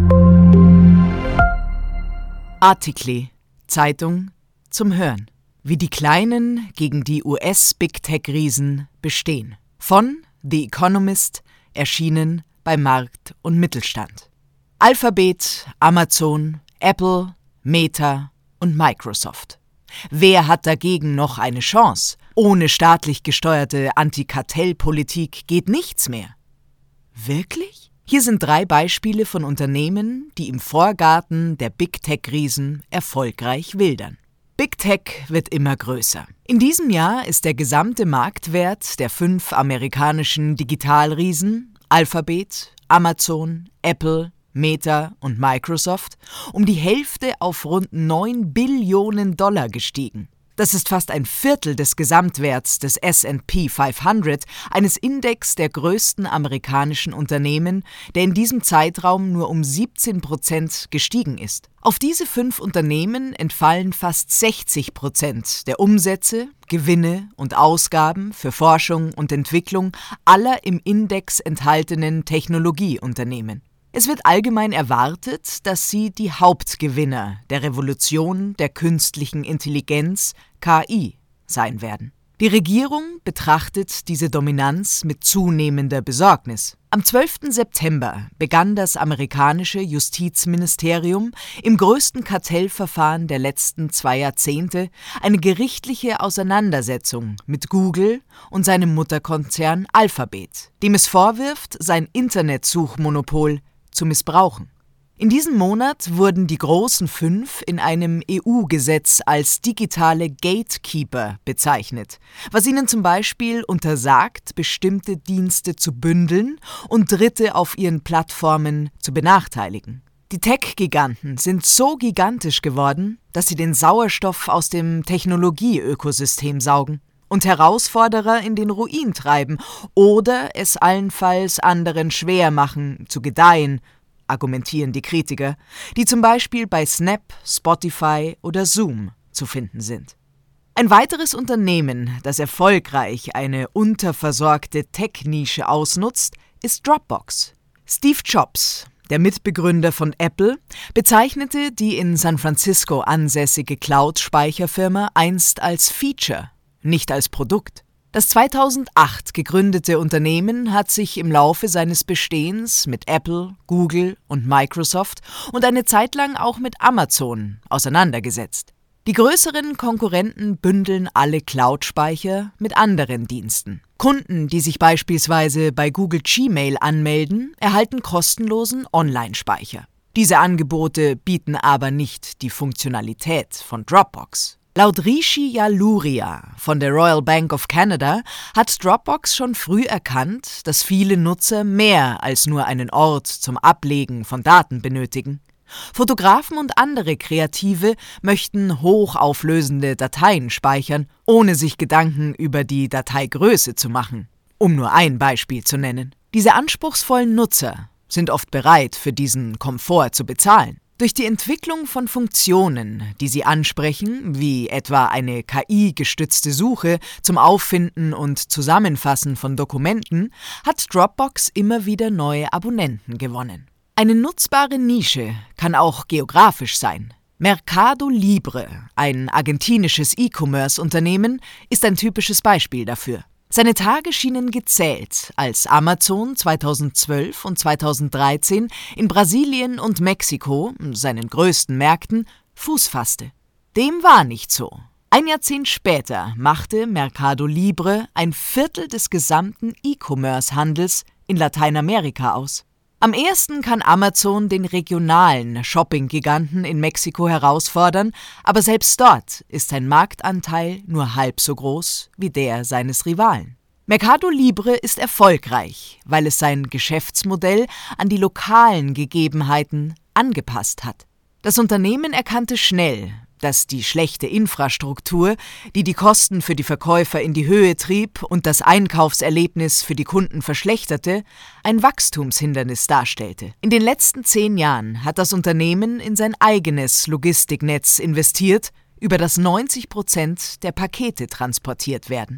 Artikli, Zeitung zum Hören. Wie die Kleinen gegen die US-Big-Tech-Riesen bestehen. Von The Economist, erschienen bei Markt und Mittelstand. Alphabet, Amazon, Apple, Meta und Microsoft. Wer hat dagegen noch eine Chance? Ohne staatlich gesteuerte Antikartellpolitik geht nichts mehr. Wirklich? Hier sind 3 Beispiele von Unternehmen, die im Vorgarten der Big Tech-Riesen erfolgreich wildern. Big Tech wird immer größer. In diesem Jahr ist der gesamte Marktwert der 5 amerikanischen Digitalriesen Alphabet, Amazon, Apple, Meta und Microsoft um die Hälfte auf rund 9 Billionen Dollar gestiegen. Das ist fast ein Viertel des Gesamtwerts des S&P 500, eines Index der größten amerikanischen Unternehmen, der in diesem Zeitraum nur um 17% gestiegen ist. Auf diese 5 Unternehmen entfallen fast 60% der Umsätze, Gewinne und Ausgaben für Forschung und Entwicklung aller im Index enthaltenen Technologieunternehmen. Es wird allgemein erwartet, dass sie die Hauptgewinner der Revolution der künstlichen Intelligenz, KI, sein werden. Die Regierung betrachtet diese Dominanz mit zunehmender Besorgnis. Am 12. September begann das amerikanische Justizministerium im größten Kartellverfahren der letzten 2 Jahrzehnte eine gerichtliche Auseinandersetzung mit Google und seinem Mutterkonzern Alphabet, dem es vorwirft, sein Internetsuchmonopol zu missbrauchen. In diesem Monat wurden die großen 5 in einem EU-Gesetz als digitale Gatekeeper bezeichnet, was ihnen zum Beispiel untersagt, bestimmte Dienste zu bündeln und Dritte auf ihren Plattformen zu benachteiligen. Die Tech-Giganten sind so gigantisch geworden, dass sie den Sauerstoff aus dem Technologieökosystem saugen und Herausforderer in den Ruin treiben oder es allenfalls anderen schwer machen, zu gedeihen, argumentieren die Kritiker, die zum Beispiel bei Snap, Spotify oder Zoom zu finden sind. Ein weiteres Unternehmen, das erfolgreich eine unterversorgte Tech-Nische ausnutzt, ist Dropbox. Steve Jobs, der Mitbegründer von Apple, bezeichnete die in San Francisco ansässige Cloud-Speicherfirma einst als Feature, nicht als Produkt. Das 2008 gegründete Unternehmen hat sich im Laufe seines Bestehens mit Apple, Google und Microsoft und eine Zeit lang auch mit Amazon auseinandergesetzt. Die größeren Konkurrenten bündeln alle Cloud-Speicher mit anderen Diensten. Kunden, die sich beispielsweise bei Google Gmail anmelden, erhalten kostenlosen Online-Speicher. Diese Angebote bieten aber nicht die Funktionalität von Dropbox. Laut Rishi Jaluria von der Royal Bank of Canada hat Dropbox schon früh erkannt, dass viele Nutzer mehr als nur einen Ort zum Ablegen von Daten benötigen. Fotografen und andere Kreative möchten hochauflösende Dateien speichern, ohne sich Gedanken über die Dateigröße zu machen, um nur ein Beispiel zu nennen. Diese anspruchsvollen Nutzer sind oft bereit, für diesen Komfort zu bezahlen. Durch die Entwicklung von Funktionen, die sie ansprechen, wie etwa eine KI-gestützte Suche zum Auffinden und Zusammenfassen von Dokumenten, hat Dropbox immer wieder neue Abonnenten gewonnen. Eine nutzbare Nische kann auch geografisch sein. Mercado Libre, ein argentinisches E-Commerce-Unternehmen, ist ein typisches Beispiel dafür. Seine Tage schienen gezählt, als Amazon 2012 und 2013 in Brasilien und Mexiko, seinen größten Märkten, Fuß fasste. Dem war nicht so. Ein Jahrzehnt später machte Mercado Libre ein Viertel des gesamten E-Commerce-Handels in Lateinamerika aus. Am ehesten kann Amazon den regionalen Shopping-Giganten in Mexiko herausfordern, aber selbst dort ist sein Marktanteil nur halb so groß wie der seines Rivalen. Mercado Libre ist erfolgreich, weil es sein Geschäftsmodell an die lokalen Gegebenheiten angepasst hat. Das Unternehmen erkannte schnell, dass die schlechte Infrastruktur, die die Kosten für die Verkäufer in die Höhe trieb und das Einkaufserlebnis für die Kunden verschlechterte, ein Wachstumshindernis darstellte. In den letzten 10 Jahren hat das Unternehmen in sein eigenes Logistiknetz investiert, über das 90% der Pakete transportiert werden.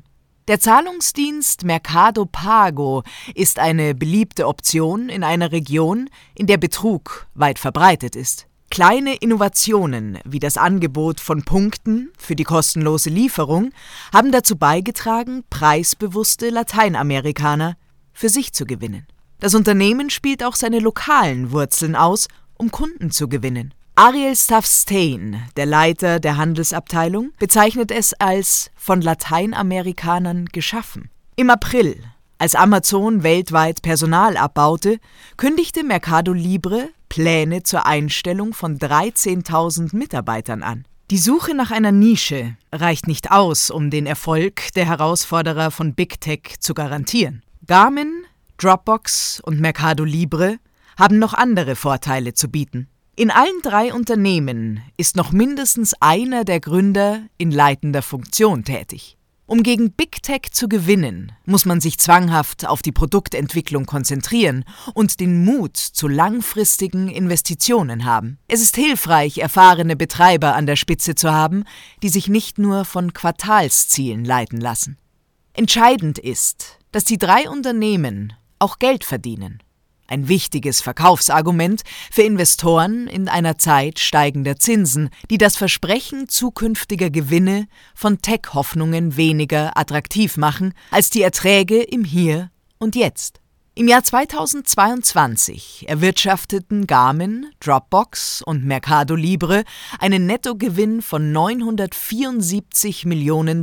Der Zahlungsdienst Mercado Pago ist eine beliebte Option in einer Region, in der Betrug weit verbreitet ist. Kleine Innovationen wie das Angebot von Punkten für die kostenlose Lieferung haben dazu beigetragen, preisbewusste Lateinamerikaner für sich zu gewinnen. Das Unternehmen spielt auch seine lokalen Wurzeln aus, um Kunden zu gewinnen. Ariel Stavstein, der Leiter der Handelsabteilung, bezeichnet es als von Lateinamerikanern geschaffen. Im April, als Amazon weltweit Personal abbaute, kündigte Mercado Libre Pläne zur Einstellung von 13.000 Mitarbeitern an. Die Suche nach einer Nische reicht nicht aus, um den Erfolg der Herausforderer von Big Tech zu garantieren. Garmin, Dropbox und Mercado Libre haben noch andere Vorteile zu bieten. In allen 3 Unternehmen ist noch mindestens einer der Gründer in leitender Funktion tätig. Um gegen Big Tech zu gewinnen, muss man sich zwanghaft auf die Produktentwicklung konzentrieren und den Mut zu langfristigen Investitionen haben. Es ist hilfreich, erfahrene Betreiber an der Spitze zu haben, die sich nicht nur von Quartalszielen leiten lassen. Entscheidend ist, dass die 3 Unternehmen auch Geld verdienen. Ein wichtiges Verkaufsargument für Investoren in einer Zeit steigender Zinsen, die das Versprechen zukünftiger Gewinne von Tech-Hoffnungen weniger attraktiv machen als die Erträge im Hier und Jetzt. Im Jahr 2022 erwirtschafteten Garmin, Dropbox und Mercado Libre einen Nettogewinn von $974 Millionen,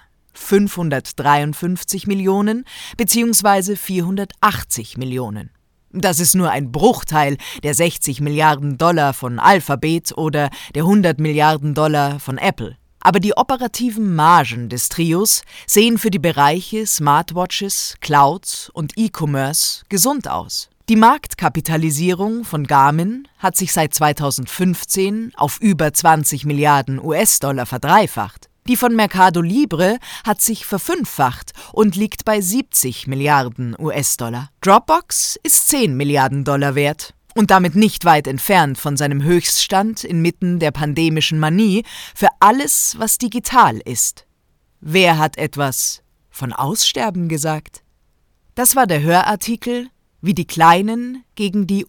553 Millionen bzw. 480 Millionen. Das ist nur ein Bruchteil der $60 Milliarden von Alphabet oder der $100 Milliarden von Apple. Aber die operativen Margen des Trios sehen für die Bereiche Smartwatches, Cloud und E-Commerce gesund aus. Die Marktkapitalisierung von Garmin hat sich seit 2015 auf über 20 Milliarden US-Dollar verdreifacht. Die von Mercado Libre hat sich verfünffacht und liegt bei 70 Milliarden US-Dollar. Dropbox ist 10 Milliarden Dollar wert und damit nicht weit entfernt von seinem Höchststand inmitten der pandemischen Manie für alles, was digital ist. Wer hat etwas von Aussterben gesagt? Das war der Hörartikel, wie die Kleinen gegen die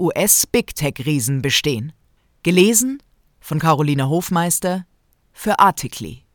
US-Big-Tech-Riesen bestehen. Gelesen von Carolina Hofmeister für Artikli.